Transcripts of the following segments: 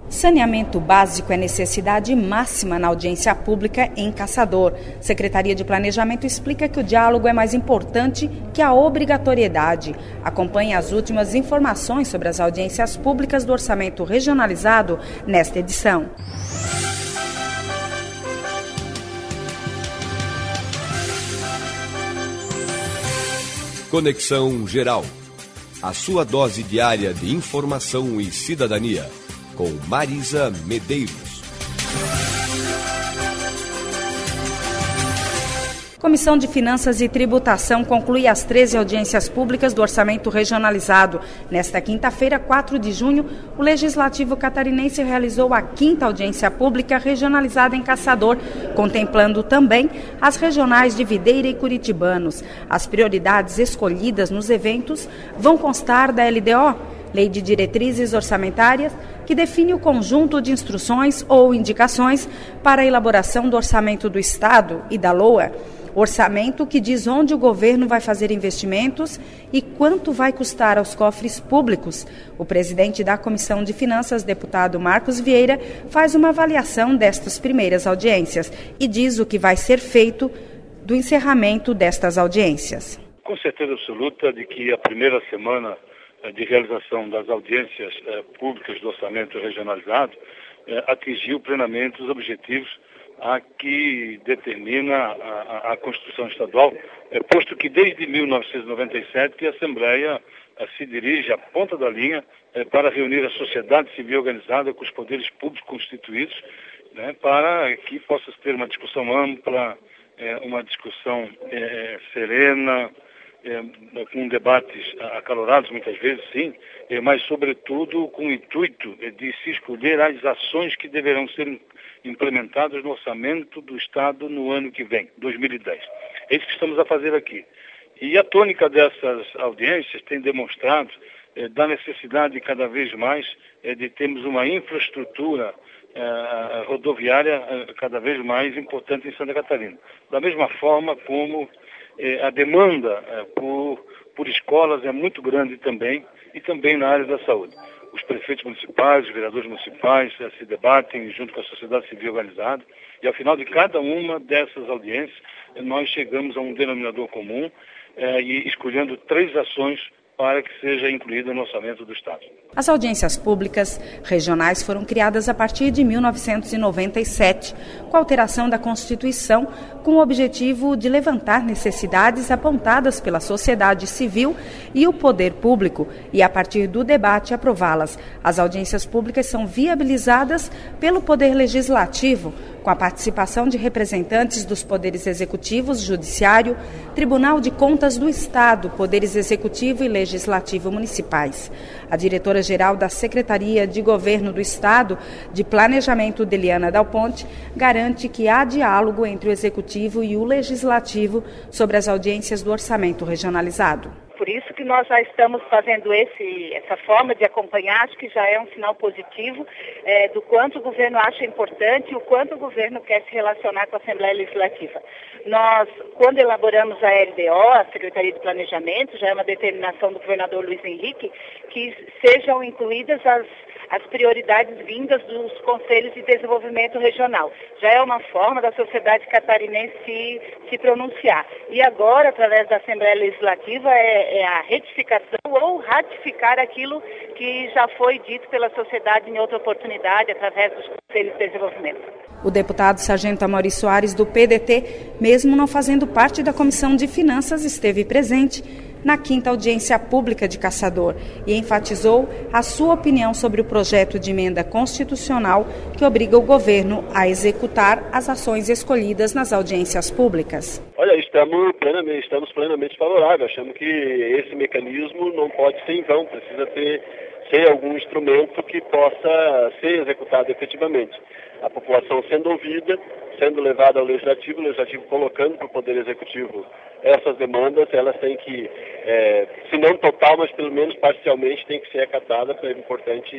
Saneamento básico é necessidade máxima na audiência pública em Caçador. Secretaria de Planejamento explica que o diálogo é mais importante que a obrigatoriedade. Acompanhe as últimas informações sobre as audiências públicas do orçamento regionalizado nesta edição. Conexão Geral. A sua dose diária de informação e cidadania. Com Marisa Medeiros. Comissão de Finanças e Tributação conclui as 13 audiências públicas do orçamento regionalizado. Nesta quinta-feira, 4 de junho, o Legislativo catarinense realizou a 5ª audiência pública regionalizada em Caçador, contemplando também as regionais de Videira e Curitibanos. As prioridades escolhidas nos eventos vão constar da LDO, Lei de Diretrizes Orçamentárias, que define o conjunto de instruções ou indicações para a elaboração do orçamento do Estado, e da LOA, orçamento que diz onde o governo vai fazer investimentos e quanto vai custar aos cofres públicos. O presidente da Comissão de Finanças, deputado Marcos Vieira, faz uma avaliação destas primeiras audiências e diz o que vai ser feito do encerramento destas audiências. Com certeza absoluta de que a primeira semana de realização das audiências públicas do orçamento regionalizado atingiu plenamente os objetivos a que determina a Constituição Estadual, posto que desde 1997 a Assembleia se dirige à ponta da linha para reunir a sociedade civil organizada com os poderes públicos constituídos, para que possa ter uma discussão ampla, uma discussão serena, com debates acalorados muitas vezes, sim, mas sobretudo com o intuito de se escolher as ações que deverão ser implementadas no orçamento do Estado no ano que vem, 2010. É isso que estamos a fazer aqui. E a tônica dessas audiências tem demonstrado da necessidade cada vez mais de termos uma infraestrutura rodoviária cada vez mais importante em Santa Catarina. Da mesma forma como a demanda por escolas é muito grande também, e também na área da saúde. Os prefeitos municipais, os vereadores municipais se debatem junto com a sociedade civil organizada, e ao final de cada uma dessas audiências, nós chegamos a um denominador comum e escolhendo 3 ações para que seja incluída no orçamento do Estado. As audiências públicas regionais foram criadas a partir de 1997, com a alteração da Constituição, com o objetivo de levantar necessidades apontadas pela sociedade civil e o poder público, e a partir do debate aprová-las. As audiências públicas são viabilizadas pelo Poder Legislativo, com a participação de representantes dos poderes executivos, judiciário, Tribunal de Contas do Estado, poderes executivo e legislativo municipais. A diretora-geral da Secretaria de Governo do Estado de Planejamento, Deliana Dal Ponte, garante que há diálogo entre o executivo e o legislativo sobre as audiências do orçamento regionalizado. Por isso que nós já estamos fazendo essa forma de acompanhar, acho que já é um sinal positivo do quanto o governo acha importante e o quanto o governo quer se relacionar com a Assembleia Legislativa. Nós, quando elaboramos a LDO, a Secretaria de Planejamento, já é uma determinação do governador Luiz Henrique, que sejam incluídas as prioridades vindas dos Conselhos de Desenvolvimento Regional. Já é uma forma da sociedade catarinense se pronunciar. E agora, através da Assembleia Legislativa, é a retificação ou ratificar aquilo que já foi dito pela sociedade em outra oportunidade, através dos Conselhos de Desenvolvimento. O deputado Sargento Amaury Soares, do PDT, mesmo não fazendo parte da Comissão de Finanças, esteve presente na 5ª audiência pública de Caçador e enfatizou a sua opinião sobre o projeto de emenda constitucional que obriga o governo a executar as ações escolhidas nas audiências públicas. Olha, estamos plenamente favoráveis. Achamos que esse mecanismo não pode ser em vão, precisa ser algum instrumento que possa ser executado efetivamente. A população sendo ouvida, sendo levada ao Legislativo, o Legislativo colocando para o Poder Executivo essas demandas, elas têm que, se não total, mas pelo menos parcialmente, tem que ser acatada. É importante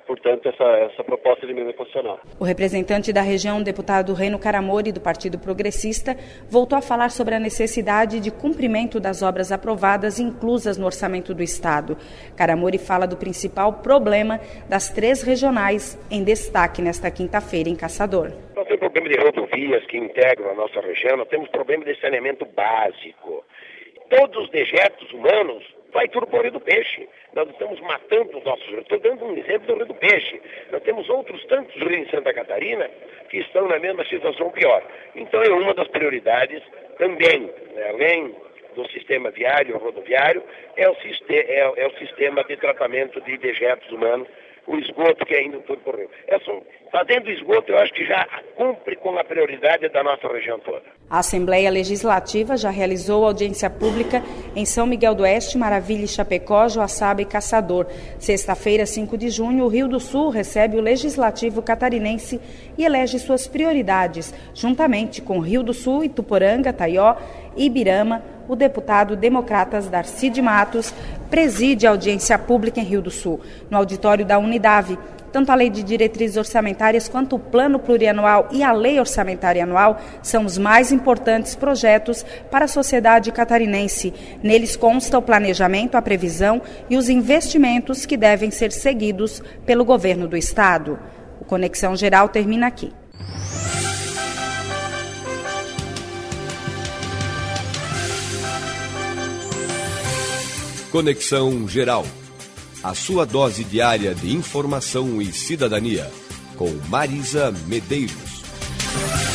portanto, essa proposta de emenda constitucional. O representante da região, deputado Reno Caramori, do Partido Progressista, voltou a falar sobre a necessidade de cumprimento das obras aprovadas inclusas no orçamento do Estado. Caramori fala do principal problema das 3 regionais em destaque nesta quinta-feira em Caçador. Nós temos problema de rodovias que integram a nossa região, nós temos problema de saneamento básico. Todos os dejetos humanos vai tudo para o Rio do Peixe. Nós estamos matando os nossos rios. Estou dando um exemplo do Rio do Peixe. Nós temos outros tantos rios em Santa Catarina que estão na mesma situação pior. Então é uma das prioridades também, né, além do sistema viário, rodoviário, é o sistema de tratamento de dejetos humanos, o esgoto que é indo tudo por rio. Fazendo esgoto, eu acho que já cumpre com a prioridade da nossa região toda. A Assembleia Legislativa já realizou audiência pública em São Miguel do Oeste, Maravilha, Chapecó, Joaçaba e Caçador. Sexta-feira, 5 de junho, o Rio do Sul recebe o Legislativo catarinense e elege suas prioridades, juntamente com Rio do Sul, Ituporanga, Taió e Ibirama. O deputado Democratas Darcy de Matos preside a audiência pública em Rio do Sul, no auditório da Unidave. Tanto a Lei de Diretrizes Orçamentárias quanto o Plano Plurianual e a Lei Orçamentária Anual são os mais importantes projetos para a sociedade catarinense. Neles consta o planejamento, a previsão e os investimentos que devem ser seguidos pelo governo do Estado. O Conexão Geral termina aqui. Conexão Geral. A sua dose diária de informação e cidadania. Com Marisa Medeiros.